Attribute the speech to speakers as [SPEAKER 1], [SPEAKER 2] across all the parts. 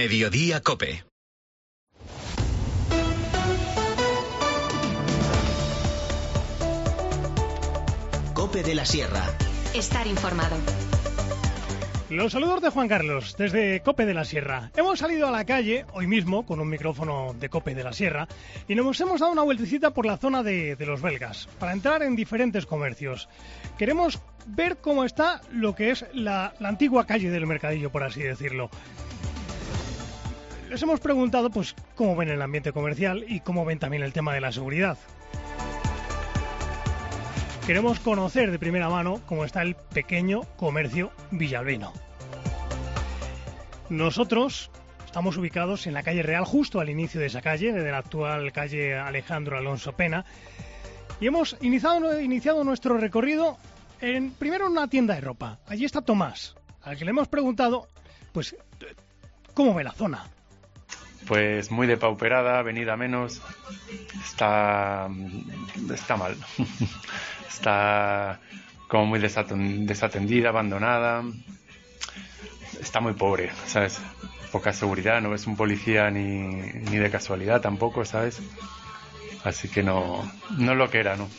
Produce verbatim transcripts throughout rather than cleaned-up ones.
[SPEAKER 1] Mediodía COPE.
[SPEAKER 2] COPE de la Sierra.
[SPEAKER 3] Estar informado.
[SPEAKER 4] Los saludos de Juan Carlos, desde COPE de la Sierra. Hemos salido a la calle, hoy mismo, con un micrófono de COPE de la Sierra, y nos hemos dado una vueltecita por la zona de, de los belgas, para entrar en diferentes comercios. Queremos ver cómo está lo que es la, la antigua calle del Mercadillo, por así decirlo. Les hemos preguntado, pues, cómo ven el ambiente comercial y cómo ven también el tema de la seguridad. Queremos conocer de primera mano cómo está el pequeño comercio villalbino. Nosotros estamos ubicados en la calle Real, justo al inicio de esa calle, desde la actual calle Alejandro Alonso Pena, y hemos iniciado, iniciado nuestro recorrido en, primero en una tienda de ropa. Allí está Tomás, al que le hemos preguntado, pues, ¿cómo ve la zona?
[SPEAKER 5] Pues muy depauperada, venida menos, está, está mal, está como muy desatendida, abandonada, está muy pobre, ¿sabes? Poca seguridad, no ves un policía ni, ni de casualidad tampoco, ¿sabes? Así que no, no es lo que era, ¿no?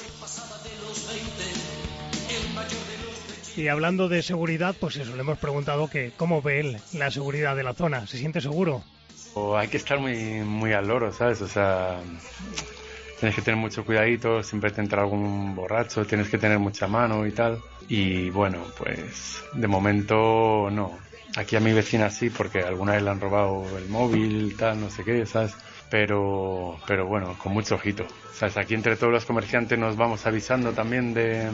[SPEAKER 4] Y hablando de seguridad, pues eso, le hemos preguntado que cómo ve él la seguridad de la zona, ¿se siente seguro?
[SPEAKER 5] O hay que estar muy muy al loro, ¿sabes? O sea, tienes que tener mucho cuidadito, siempre te entra algún borracho, tienes que tener mucha mano y tal. Y bueno, pues de momento no. Aquí a mi vecina sí, porque alguna vez le han robado el móvil, tal, no sé qué, ¿sabes? Pero, pero bueno, con mucho ojito, ¿sabes? Aquí entre todos los comerciantes nos vamos avisando también de...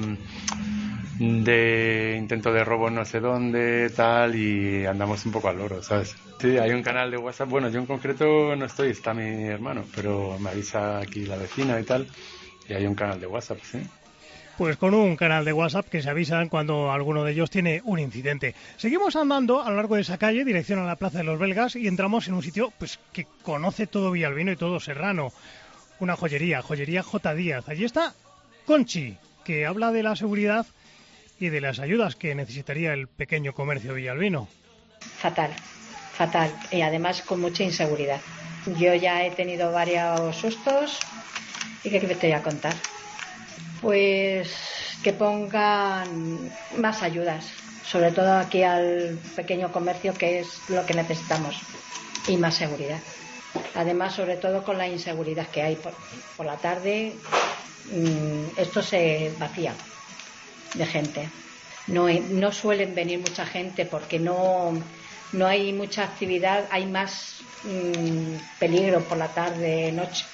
[SPEAKER 5] de intento de robo no sé dónde, tal, y andamos un poco al loro, ¿sabes? Sí, hay un canal de WhatsApp, bueno, yo en concreto no estoy, está mi hermano, pero me avisa aquí la vecina y tal, y hay un canal de WhatsApp, ¿sí?
[SPEAKER 4] Pues con un canal de WhatsApp que se avisan cuando alguno de ellos tiene un incidente. Seguimos andando a lo largo de esa calle, dirección a la Plaza de los Belgas, y entramos en un sitio pues que conoce todo Villalbino y todo Serrano, una joyería, joyería J. Díaz. Allí está Conchi, que habla de la seguridad y de las ayudas que necesitaría el pequeño comercio villalbino.
[SPEAKER 6] Fatal, fatal, y además con mucha inseguridad. Yo ya he tenido varios sustos y ¿qué te voy a contar? Pues que pongan más ayudas, sobre todo aquí al pequeño comercio, que es lo que necesitamos, y más seguridad. Además, sobre todo con la inseguridad que hay por, por la tarde, mmm, esto se vacía de gente. No, no suelen venir mucha gente porque no, no hay mucha actividad, hay más mmm, peligro por la tarde, noche.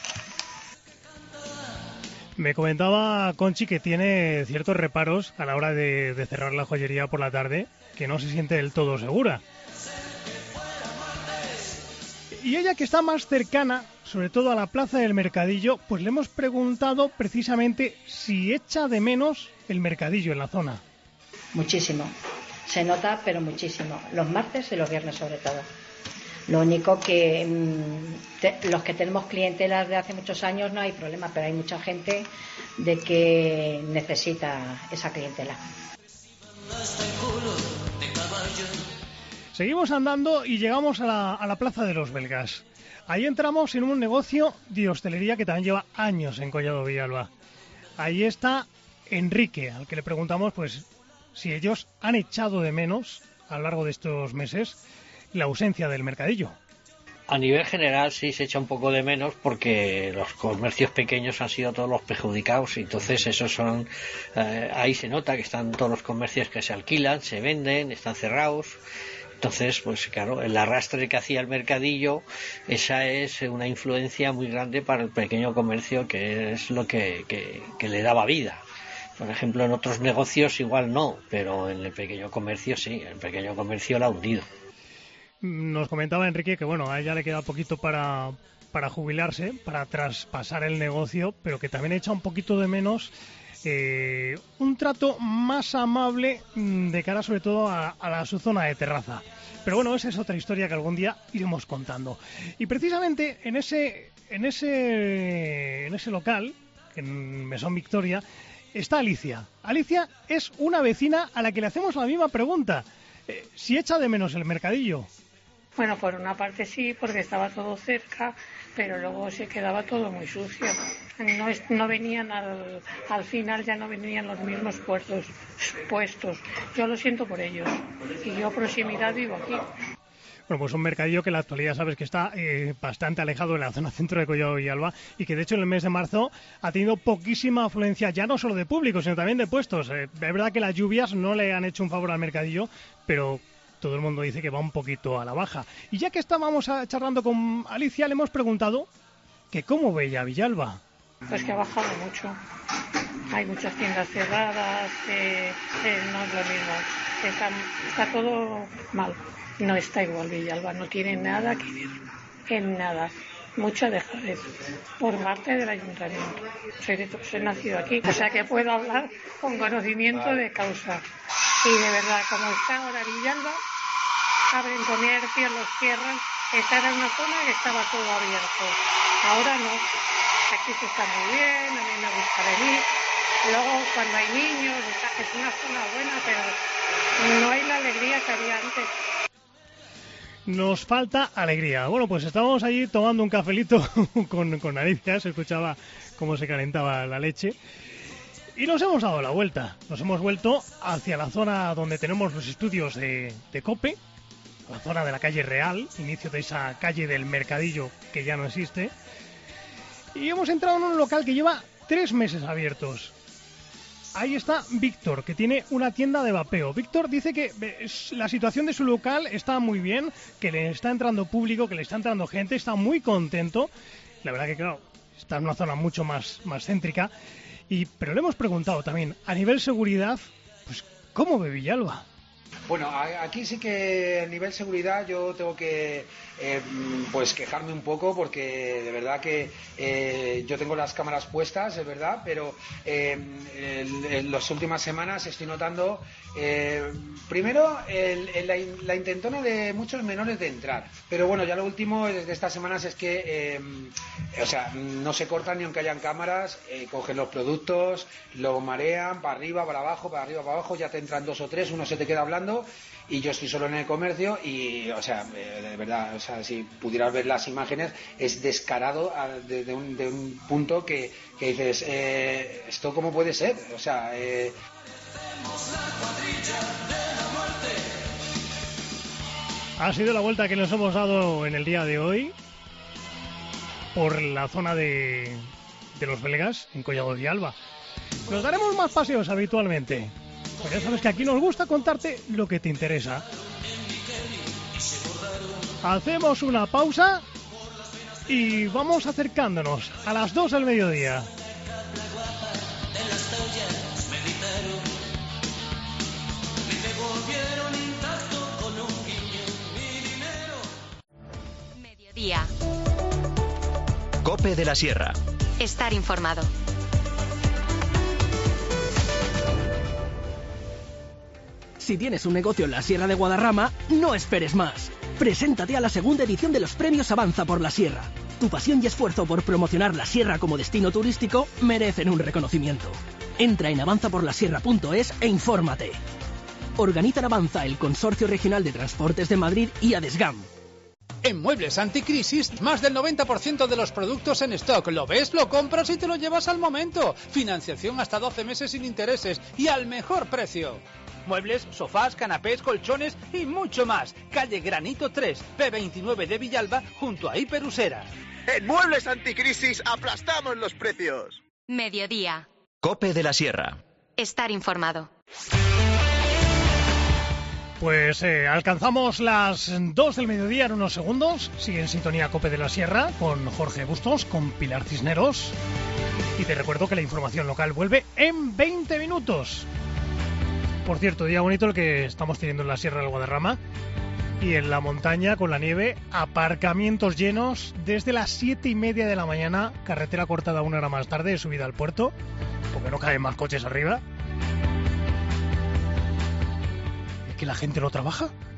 [SPEAKER 4] Me comentaba Conchi que tiene ciertos reparos a la hora de, de cerrar la joyería por la tarde, que no se siente del todo segura. Y ella, que está más cercana, sobre todo a la Plaza del Mercadillo, pues le hemos preguntado precisamente si echa de menos el mercadillo en la zona.
[SPEAKER 6] Muchísimo. Se nota, pero muchísimo. Los martes y los viernes sobre todo. Lo único que mmm, te, los que tenemos clientelas de hace muchos años no hay problema, pero hay mucha gente de que necesita esa clientela.
[SPEAKER 4] Seguimos andando y llegamos a la, a la Plaza de los Belgas. Ahí entramos en un negocio de hostelería que también lleva años en Collado Villalba. Ahí está Enrique, al que le preguntamos pues si ellos han echado de menos a lo largo de estos meses la ausencia del mercadillo.
[SPEAKER 7] A nivel general sí se echa un poco de menos porque los comercios pequeños han sido todos los perjudicados y entonces esos son eh, ahí se nota que están todos los comercios que se alquilan, se venden, están cerrados. Entonces, pues claro, el arrastre que hacía el mercadillo, esa es una influencia muy grande para el pequeño comercio, que es lo que, que, que le daba vida. Por ejemplo, en otros negocios igual no, pero en el pequeño comercio sí, el pequeño comercio la ha hundido.
[SPEAKER 4] Nos comentaba Enrique que bueno, a ella le queda poquito para, para jubilarse, para traspasar el negocio, pero que también echa un poquito de menos eh, un trato más amable de cara sobre todo a, a, la, a su zona de terraza. Pero bueno, esa es otra historia que algún día iremos contando. Y precisamente en ese, en ese, en ese local, en Mesón Victoria, está Alicia. Alicia es una vecina a la que le hacemos la misma pregunta. Eh, si echa de menos el mercadillo.
[SPEAKER 1] Bueno, por una parte sí, porque estaba todo cerca, pero luego se quedaba todo muy sucio. No, es, no venían al, al final, ya no venían los mismos puestos, puestos. Yo lo siento por ellos. Y yo proximidad vivo aquí.
[SPEAKER 4] Bueno, pues un mercadillo que en la actualidad sabes que está eh, bastante alejado de la zona centro de Collado Villalba y que de hecho en el mes de marzo ha tenido poquísima afluencia, ya no solo de público, sino también de puestos. Eh, es verdad que las lluvias no le han hecho un favor al mercadillo, pero todo el mundo dice que va un poquito a la baja. Y ya que estábamos a, charlando con Alicia, le hemos preguntado que cómo veía Villalba.
[SPEAKER 1] Pues que ha bajado mucho. Hay muchas tiendas cerradas, eh, eh, no es lo mismo. Está, está todo mal. No está igual Villalba, no tiene nada que ver, en nada. Mucha dejadez por parte del ayuntamiento. Soy, de, soy nacido aquí, o sea que puedo hablar con conocimiento de causa. Y de verdad, como está ahora Villalba, abren comercios, los cierran. Esta era una zona que estaba todo abierto. Ahora no. Aquí se está muy bien, a mí me gusta venir. Luego, cuando hay niños, es una zona buena, pero no hay la alegría que había antes.
[SPEAKER 4] Nos falta alegría. Bueno, pues estábamos allí tomando un cafelito con, con Alicia, se escuchaba cómo se calentaba la leche. Y nos hemos dado la vuelta. Nos hemos vuelto hacia la zona donde tenemos los estudios de, de COPE, la zona de la calle Real, inicio de esa calle del Mercadillo que ya no existe. Y hemos entrado en un local que lleva tres meses abiertos. Ahí está Víctor, que tiene una tienda de vapeo. Víctor dice que la situación de su local está muy bien, que le está entrando público, que le está entrando gente, está muy contento. La verdad que, claro, está en una zona mucho más, más céntrica. Y, pero le hemos preguntado también, a nivel seguridad, pues, ¿cómo ve Villalba?
[SPEAKER 3] Bueno, aquí sí que a nivel seguridad yo tengo que eh, pues quejarme un poco porque de verdad que eh, yo tengo las cámaras puestas, es verdad, pero eh, en, en las últimas semanas estoy notando eh, primero el, el, la, la intentona de muchos menores de entrar, pero bueno, ya lo último de estas semanas es que eh, o sea, no se cortan ni aunque hayan cámaras, eh, cogen los productos, lo marean para arriba, para abajo, para arriba, para abajo, ya te entran dos o tres, uno se te queda hablando y yo estoy solo en el comercio y, o sea, de verdad, o sea, si pudieras ver las imágenes, es descarado desde un, de un punto que, que dices, eh, ¿esto cómo puede ser? O sea, eh...
[SPEAKER 4] Ha sido la vuelta que nos hemos dado en el día de hoy por la zona de, de los belgas, en Collado Villalba. Nos daremos más paseos habitualmente. Pues ya sabes que aquí nos gusta contarte lo que te interesa. Hacemos una pausa y vamos acercándonos a las dos del mediodía.
[SPEAKER 8] Mediodía.
[SPEAKER 2] COPE de la Sierra.
[SPEAKER 8] Estar informado.
[SPEAKER 9] Si tienes un negocio en la Sierra de Guadarrama, no esperes más. Preséntate a la segunda edición de los premios Avanza por la Sierra. Tu pasión y esfuerzo por promocionar la Sierra como destino turístico merecen un reconocimiento. Entra en avanza por la sierra punto es e infórmate. Organizan Avanza, el Consorcio Regional de Transportes de Madrid y Adesgam.
[SPEAKER 10] En Muebles Anticrisis, más del noventa por ciento de los productos en stock. Lo ves, lo compras y te lo llevas al momento. Financiación hasta doce meses sin intereses y al mejor precio. Muebles, sofás, canapés, colchones y mucho más. Calle Granito tres, P veintinueve de Villalba, junto a Hiperusera.
[SPEAKER 11] En Muebles Anticrisis aplastamos los precios.
[SPEAKER 8] Mediodía.
[SPEAKER 2] COPE de la Sierra.
[SPEAKER 8] Estar informado.
[SPEAKER 4] Pues eh, alcanzamos las dos del mediodía en unos segundos. Sigue en sintonía COPE de la Sierra con Jorge Bustos, con Pilar Cisneros. Y te recuerdo que la información local vuelve en veinte minutos. Por cierto, día bonito el que estamos teniendo en la Sierra del Guadarrama y en la montaña con la nieve, aparcamientos llenos desde las siete y media de la mañana, carretera cortada una hora más tarde, subida al puerto, porque no caben más coches arriba. ¿Es que la gente no trabaja?